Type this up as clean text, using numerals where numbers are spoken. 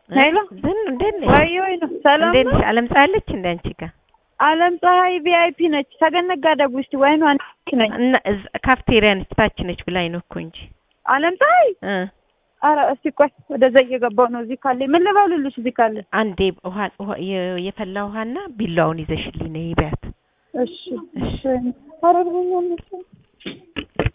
ሄሎ ዝም እንዴት ነሽ? ወይ ነው ሰላም እንዴት ነው? ነሽ? ዓለም ፀሐይለች እንደ አንቺ ጋር ዓለም ፀሐይ ቪአይፒ ነች። ተገነጋ ደጉ እስቲ ወይ ነው አንቺ ነኝ እና ካፍቴሪያ ነች ታች ነች ብላኝ ነው እኮ እንጂ ዓለም ፀሐይ ኧረ እስቲ ቆይ ወደዛ እየገባሁ ነው። እዚህ ካለ ምን ልበልልሽ? እዚህ ካለ አንዴ ውሃ የፈላ ውሃና ቢላውን ይዘሽልኝ ነይ ቢያት። እሺ እሺ አረግኛለሽ